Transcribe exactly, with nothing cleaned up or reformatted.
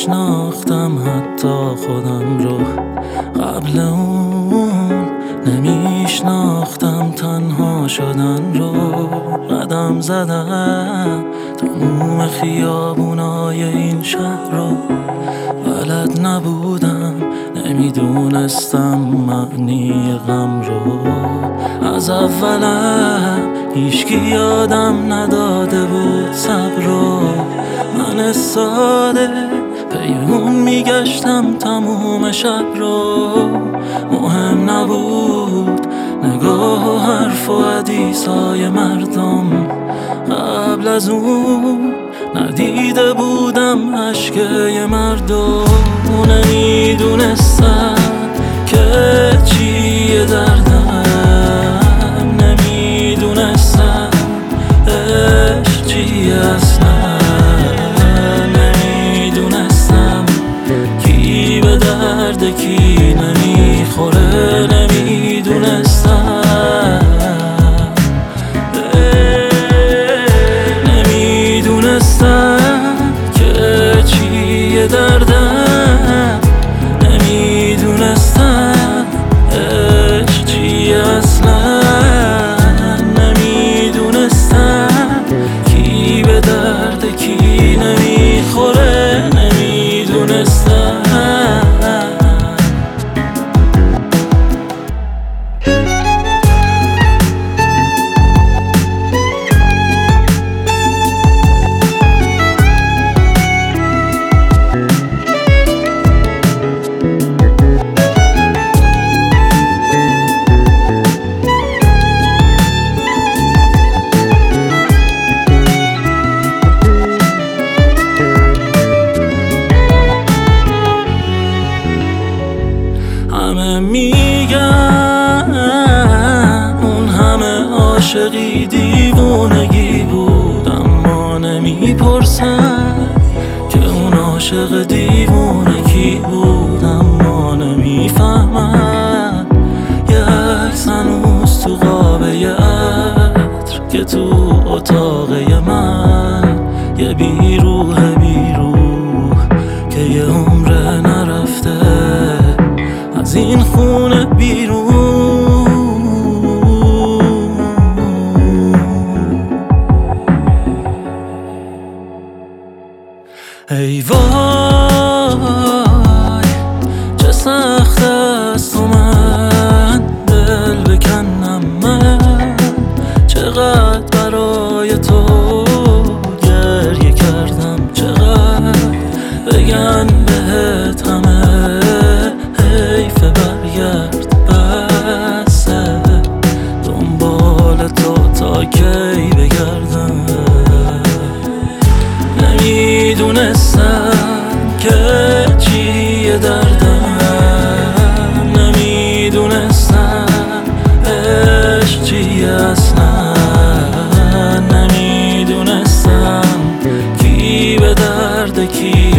نمیشناختم حتی خودم رو، قبل اون نمیشناختم تنها شدن رو. قدم زدم تموم خیابونای این شهر رو، بلد نبودم نمیدونستم معنی غم رو. از اولم هیچکی یادم نداده بود صبر رو. من ساده پی اون میگشتم تموم شب رو. مهم نبود نگاه و حرف و حدیثای مردم، قبل از اون ندیده بودم اشکه مردم. نمیدونستم که چیه دردم، نمیدونستم عشق چیه اصلا، نمیدونستم کی به درد کی نمیخوره، نمیدونستم نمیدونستم که چیه دردم، نمیدونستم عشق چیه اصلا، نمیدونستم کی به درد کی نمیخوره، نمیدونستم. همه میگن اون همه عاشقی دیوونگی بود، اما نمیپرسن که اون عاشق دیوونگی بود. اما نمیفهمن یک سنوس تو قابه عطر که تو اتاقه من یه بیروح بیروح که یه عمر نرفته از این خونه بیرون. ای وای چه سخت است و من دل بکنم، من چقدر برای تو گریه کردم، چقدر بگن بهت همه حیف برگرد، بسه دنبال تو تا کی بگردم. نمیدونستم که چیه دردم، نمیدونستم عشق چیه اصلا، نمیدونستم کی به درد کی